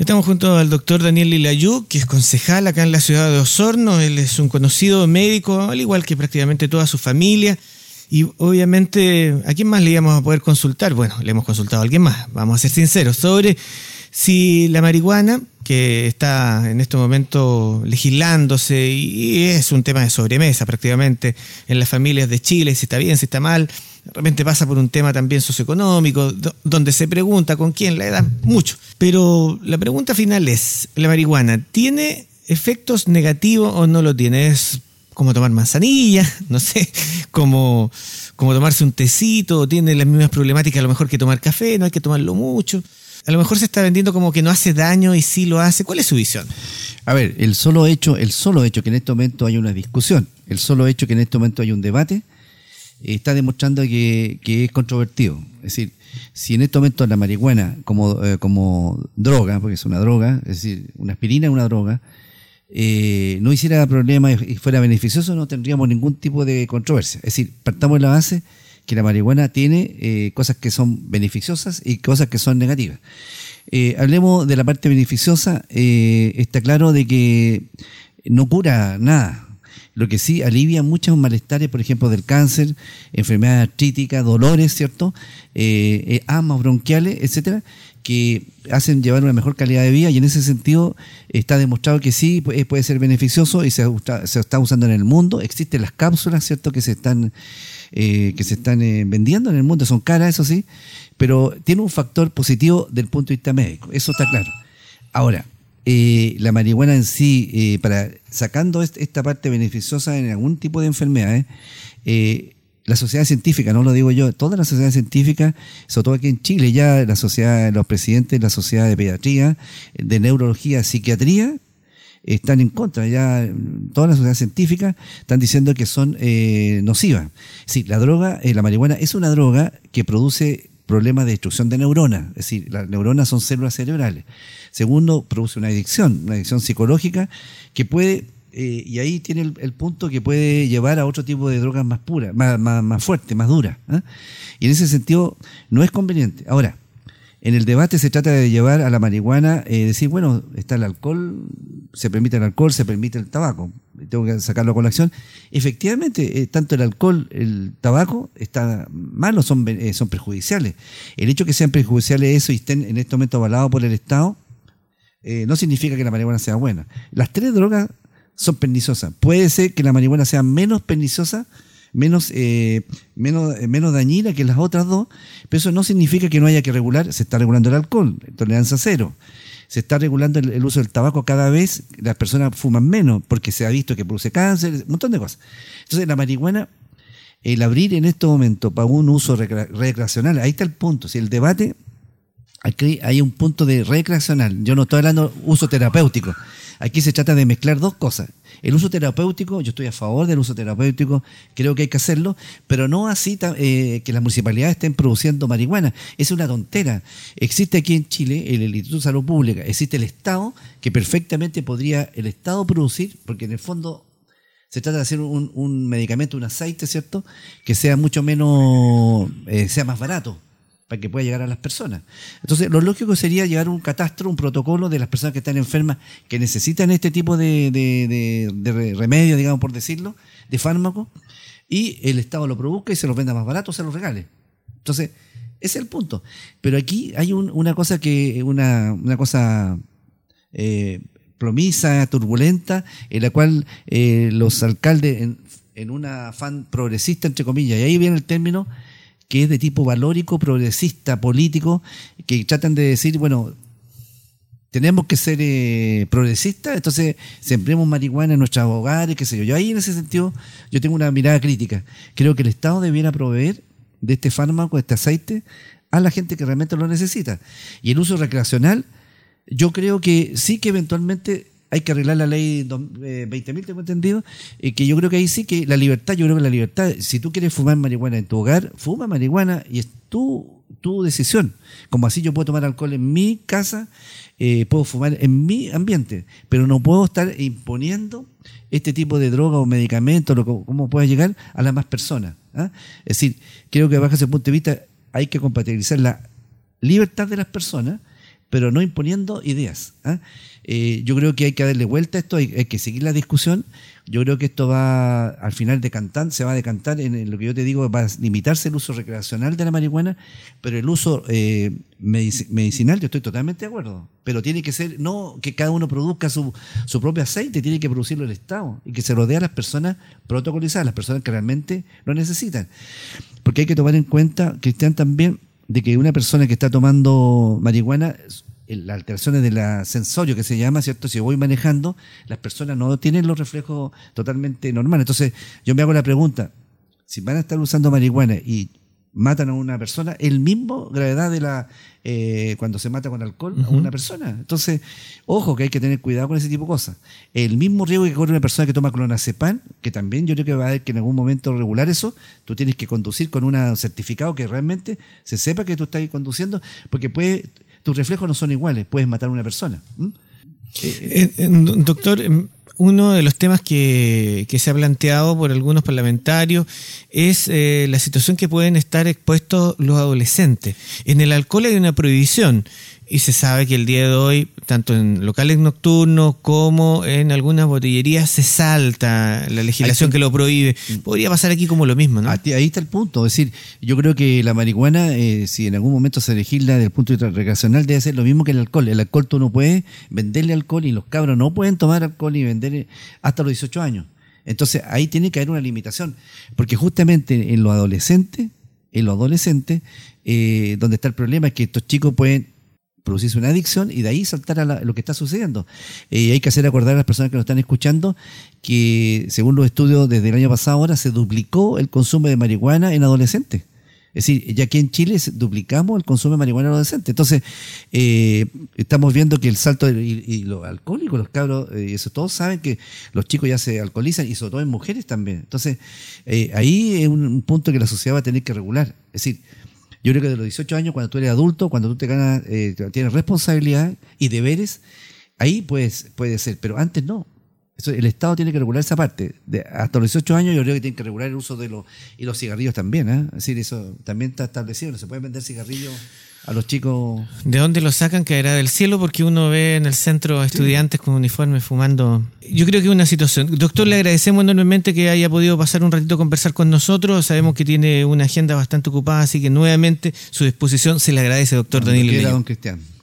Estamos junto al doctor Daniel Lilayú, que es concejal acá en la ciudad de Osorno. Él es un conocido médico, al igual que prácticamente toda su familia. Y obviamente, ¿a quién más le íbamos a poder consultar? Bueno, le hemos consultado a alguien más, vamos a ser sinceros, sobre si la marihuana, que está en este momento legislándose y es un tema de sobremesa prácticamente en las familias de Chile, si está bien, si está mal, de repente pasa por un tema también socioeconómico, donde se pregunta con quién la edad, mucho. Pero la pregunta final es, ¿la marihuana tiene efectos negativos o no lo tiene? ¿Es como tomar manzanilla? No sé, como tomarse un tecito, tiene las mismas problemáticas a lo mejor que tomar café, no hay que tomarlo mucho. A lo mejor se está vendiendo como que no hace daño y sí lo hace. ¿Cuál es su visión? A ver, el solo hecho que en este momento hay una discusión, el solo hecho que en este momento hay un debate, está demostrando que es controvertido. Es decir, si en este momento la marihuana como droga, porque es una droga, es decir, una aspirina es una droga, no hiciera problema y fuera beneficioso, no tendríamos ningún tipo de controversia. Es decir, partamos de la base que la marihuana tiene cosas que son beneficiosas y cosas que son negativas. Hablemos de la parte beneficiosa. Está claro de que no cura nada. Lo que sí alivia muchos malestares, por ejemplo, del cáncer, enfermedades artríticas, dolores, ¿cierto? Asmas bronquiales, etcétera, que hacen llevar una mejor calidad de vida, y en ese sentido está demostrado que sí puede ser beneficioso y se está usando en el mundo. Existen las cápsulas, ¿cierto?, que se están vendiendo en el mundo, son caras, eso sí, pero tiene un factor positivo del punto de vista médico, eso está claro. Ahora, la marihuana en sí, sacando esta parte beneficiosa en algún tipo de enfermedades, la sociedad científica, no lo digo yo, toda la sociedad científica, sobre todo aquí en Chile, ya los presidentes de la sociedad de pediatría, de neurología, psiquiatría, están en contra. Ya toda la sociedad científica están diciendo que son nocivas. Sí, la marihuana es una droga que produce problemas de destrucción de neuronas, es decir, las neuronas son células cerebrales. Segundo, produce una adicción psicológica que puede, y ahí tiene el punto, que puede llevar a otro tipo de drogas más puras, más fuertes, más duras, ¿eh? Y en ese sentido no es conveniente. Ahora, en el debate se trata de llevar a la marihuana, decir, bueno, está el alcohol, se permite el alcohol, se permite el tabaco, tengo que sacarlo a colación. Efectivamente, tanto el alcohol, el tabaco, está malos, son perjudiciales. El hecho que sean perjudiciales eso y estén en este momento avalados por el Estado, no significa que la marihuana sea buena. Las tres drogas son perniciosas. Puede ser que la marihuana sea menos perniciosa, menos dañina que las otras dos, pero eso no significa que no haya que regular. Se está regulando el alcohol, tolerancia cero. Se está regulando el uso del tabaco. Cada vez las personas fuman menos porque se ha visto que produce cáncer, un montón de cosas. Entonces la marihuana, el abrir en este momento para un uso recreacional, ahí está el punto. Si el debate, aquí hay un punto de recreacional, yo no estoy hablando de uso terapéutico. Aquí se trata de mezclar dos cosas. El uso terapéutico, yo estoy a favor del uso terapéutico, creo que hay que hacerlo, pero no así que las municipalidades estén produciendo marihuana. Es una tontera. Existe aquí en Chile el Instituto de Salud Pública, existe el Estado, que perfectamente podría el Estado producir, porque en el fondo se trata de hacer un medicamento, un aceite, ¿cierto?, que sea mucho menos, sea más barato, para que pueda llegar a las personas. Entonces, lo lógico sería llevar un catastro, un protocolo de las personas que están enfermas, que necesitan este tipo de remedio, digamos, por decirlo, de fármaco, y el Estado lo produzca y se los venda más barato, se los regale. Entonces, ese es el punto. Pero aquí hay una cosa plomiza, turbulenta, en la cual los alcaldes, en un afán progresista, entre comillas, y ahí viene el término, que es de tipo valórico, progresista, político, que tratan de decir, bueno, tenemos que ser progresistas, entonces sembremos marihuana en nuestros hogares, qué sé yo. Yo ahí en ese sentido, yo tengo una mirada crítica. Creo que el Estado debiera proveer de este fármaco, de este aceite, a la gente que realmente lo necesita. Y el uso recreacional, yo creo que sí, que eventualmente hay que arreglar la ley 20.000, tengo entendido, que yo creo que ahí sí que la libertad, si tú quieres fumar marihuana en tu hogar, fuma marihuana y es tu decisión. Como así yo puedo tomar alcohol en mi casa, puedo fumar en mi ambiente, pero no puedo estar imponiendo este tipo de droga o medicamento, cómo pueda llegar a las más personas, ¿ah? Es decir, creo que bajo ese punto de vista hay que compatibilizar la libertad de las personas, pero no imponiendo ideas. Yo creo que hay que darle vuelta a esto, hay que seguir la discusión. Yo creo que esto va al final se va a decantar en lo que yo te digo, va a limitarse el uso recreacional de la marihuana, pero el uso medicinal yo estoy totalmente de acuerdo. Pero tiene que ser, no que cada uno produzca su propio aceite, tiene que producirlo el Estado y que se rodee a las personas protocolizadas, las personas que realmente lo necesitan. Porque hay que tomar en cuenta, Cristian, también, de que una persona que está tomando marihuana, las alteraciones del sensorio que se llama, ¿cierto? Si voy manejando, las personas no tienen los reflejos totalmente normales. Entonces, yo me hago la pregunta, si van a estar usando marihuana y matan a una persona, el mismo gravedad de cuando se mata con alcohol a una persona. Entonces, ojo que hay que tener cuidado con ese tipo de cosas. El mismo riesgo que corre una persona que toma clonazepam, que también yo creo que va a haber que en algún momento regular eso, tú tienes que conducir con un certificado que realmente se sepa que tú estás conduciendo, porque tus reflejos no son iguales, puedes matar a una persona. Doctor, uno de los temas que se ha planteado por algunos parlamentarios es la situación que pueden estar expuestos los adolescentes. En el alcohol hay una prohibición y se sabe que el día de hoy, tanto en locales nocturnos como en algunas botillerías, se salta la legislación que lo prohíbe. Podría pasar aquí como lo mismo, ¿no? Ahí está el punto. Es decir, yo creo que la marihuana, si en algún momento se legisla desde el punto de vista recreacional, debe ser lo mismo que el alcohol. El alcohol tú no puedes venderle alcohol y los cabros no pueden tomar alcohol y vender hasta los 18 años. Entonces ahí tiene que haber una limitación. Porque justamente en los adolescentes, donde está el problema es que estos chicos pueden producirse una adicción y de ahí saltar a lo que está sucediendo. Hay que hacer acordar a las personas que nos están escuchando que según los estudios desde el año pasado ahora se duplicó el consumo de marihuana en adolescentes. Es decir, ya aquí en Chile duplicamos el consumo de marihuana en adolescentes. Entonces, estamos viendo que el salto y los alcohólicos, los cabros, eso todos saben que los chicos ya se alcoholizan y sobre todo en mujeres también. Entonces, ahí es un punto que la sociedad va a tener que regular. Es decir, yo creo que de los 18 años, cuando tú eres adulto, cuando tú te ganas, tienes responsabilidad y deberes, ahí puede ser, pero antes no. El Estado tiene que regular esa parte. Hasta los 18 años yo creo que tiene que regular el uso de los cigarrillos también. Es decir, eso también está establecido. No se puede vender cigarrillos a los chicos. ¿De dónde lo sacan? Caerá del cielo, porque uno ve en el centro estudiantes con uniforme fumando. Yo creo que es una situación. Doctor, le agradecemos enormemente que haya podido pasar un ratito a conversar con nosotros. Sabemos que tiene una agenda bastante ocupada, así que nuevamente su disposición se le agradece, doctor Danilo Leño. Don Cristian.